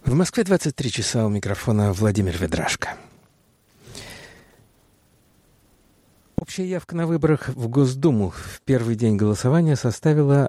В Москве 23 часа, у микрофона Владимир Ведрашко. Общая явка на выборах в Госдуму в первый день голосования составила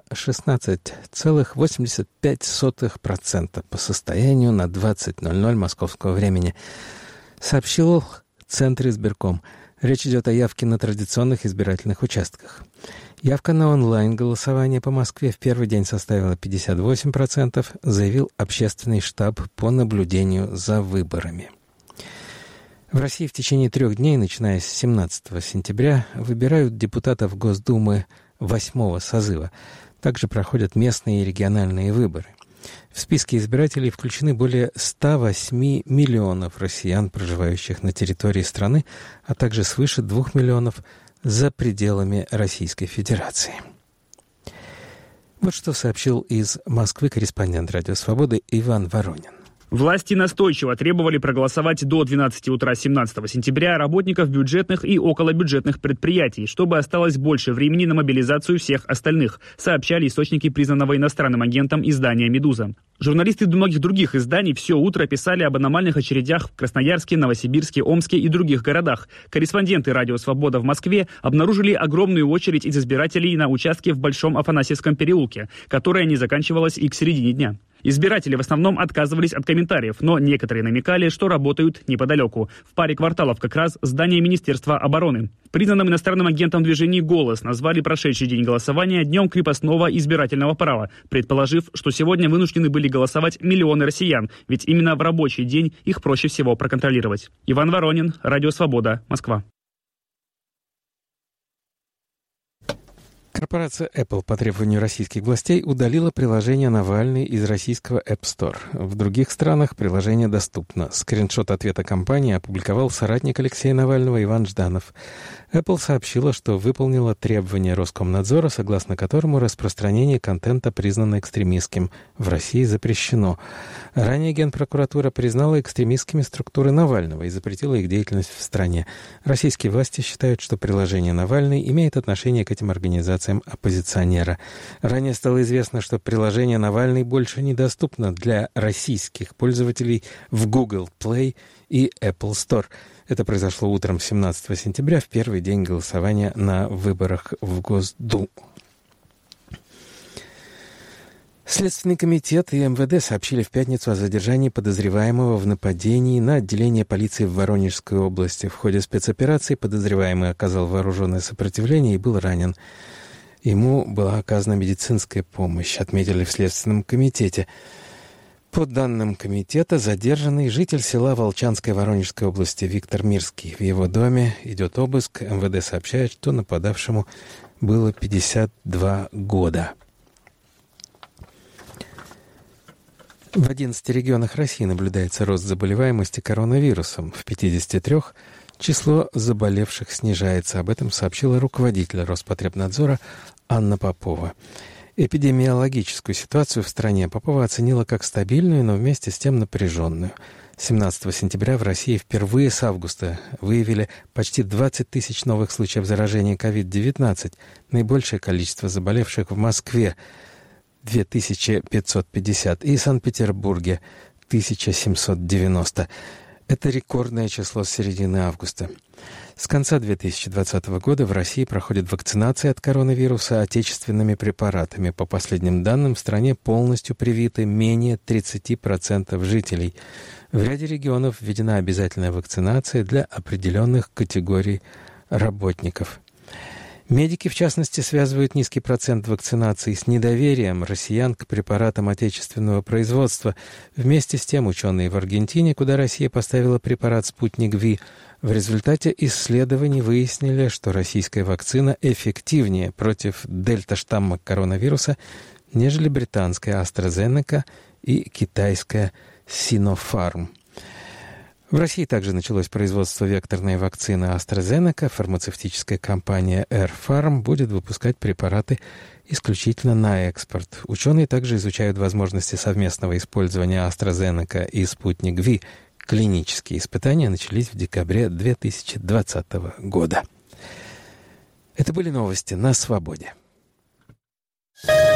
16,85% по состоянию на 20:00 московского времени, сообщил Центр избирком. Речь идет о явке на традиционных избирательных участках. Явка на онлайн-голосование по Москве в первый день составила 58%, заявил Общественный штаб по наблюдению за выборами. В России в течение 3 дней, начиная с 17 сентября, выбирают депутатов Госдумы 8-го созыва. Также проходят местные и региональные выборы. В списке избирателей включены более 108 миллионов россиян, проживающих на территории страны, а также свыше 2 миллионов за пределами Российской Федерации. Вот что сообщил из Москвы корреспондент «Радио Свободы» Иван Воронин. Власти настойчиво требовали проголосовать до 12 утра 17 сентября работников бюджетных и околобюджетных предприятий, чтобы осталось больше времени на мобилизацию всех остальных, сообщали источники признанного иностранным агентом издания «Медуза». Журналисты многих других изданий все утро писали об аномальных очередях в Красноярске, Новосибирске, Омске и других городах. Корреспонденты «Радио Свобода» в Москве обнаружили огромную очередь из избирателей на участке в Большом Афанасьевском переулке, которая не заканчивалась и к середине дня. Избиратели в основном отказывались от комментариев, но некоторые намекали, что работают неподалеку. В паре кварталов как раз здание Министерства обороны. Признанным иностранным агентом движения «Голос» назвали прошедший день голосования днем крепостного избирательного права, предположив, что сегодня вынуждены были голосовать миллионы россиян, ведь именно в рабочий день их проще всего проконтролировать. Иван Воронин, Радио Свобода, Москва. Корпорация Apple по требованию российских властей удалила приложение «Навальный» из российского App Store. В других странах приложение доступно. Скриншот ответа компании опубликовал соратник Алексея Навального Иван Жданов. Apple сообщила, что выполнила требования Роскомнадзора, согласно которому распространение контента признано экстремистским. В России запрещено. Ранее Генпрокуратура признала экстремистскими структуры Навального и запретила их деятельность в стране. Российские власти считают, что приложение «Навальный» имеет отношение к этим организациям оппозиционера. Ранее стало известно, что приложение «Навальный» больше недоступно для российских пользователей в Google Play и Apple Store. Это произошло утром 17 сентября, в первый день голосования на выборах в Госдуму. Следственный комитет и МВД сообщили в пятницу о задержании подозреваемого в нападении на отделение полиции в Воронежской области. В ходе спецоперации подозреваемый оказал вооруженное сопротивление и был ранен. Ему была оказана медицинская помощь, отметили в Следственном комитете. По данным комитета, задержанный житель села Волчанской Воронежской области Виктор Мирский. В его доме идет обыск. МВД сообщает, что нападавшему было 52 года. В 11 регионах России наблюдается рост заболеваемости коронавирусом. В 53 число заболевших снижается. Об этом сообщила руководитель Роспотребнадзора Анна Попова. Эпидемиологическую ситуацию в стране Попова оценила как стабильную, но вместе с тем напряженную. 17 сентября в России впервые с августа выявили почти 20 тысяч новых случаев заражения COVID-19. Наибольшее количество заболевших в Москве – 2550, и Санкт-Петербурге – 1790. Это рекордное число с середины августа. С конца 2020 года в России проходит вакцинация от коронавируса отечественными препаратами. По последним данным, в стране полностью привиты менее 30% жителей. В ряде регионов введена обязательная вакцинация для определенных категорий работников. Медики, в частности, связывают низкий процент вакцинации с недоверием россиян к препаратам отечественного производства. Вместе с тем, ученые в Аргентине, куда Россия поставила препарат «Спутник Ви», в результате исследований выяснили, что российская вакцина эффективнее против дельта-штамма коронавируса, нежели британская AstraZeneca и китайская Sinopharm. В России также началось производство векторной вакцины AstraZeneca. Фармацевтическая компания Air Farm будет выпускать препараты исключительно на экспорт. Ученые также изучают возможности совместного использования AstraZeneca и «Спутник Ви». Клинические испытания начались в декабре 2020 года. Это были новости на «Свободе».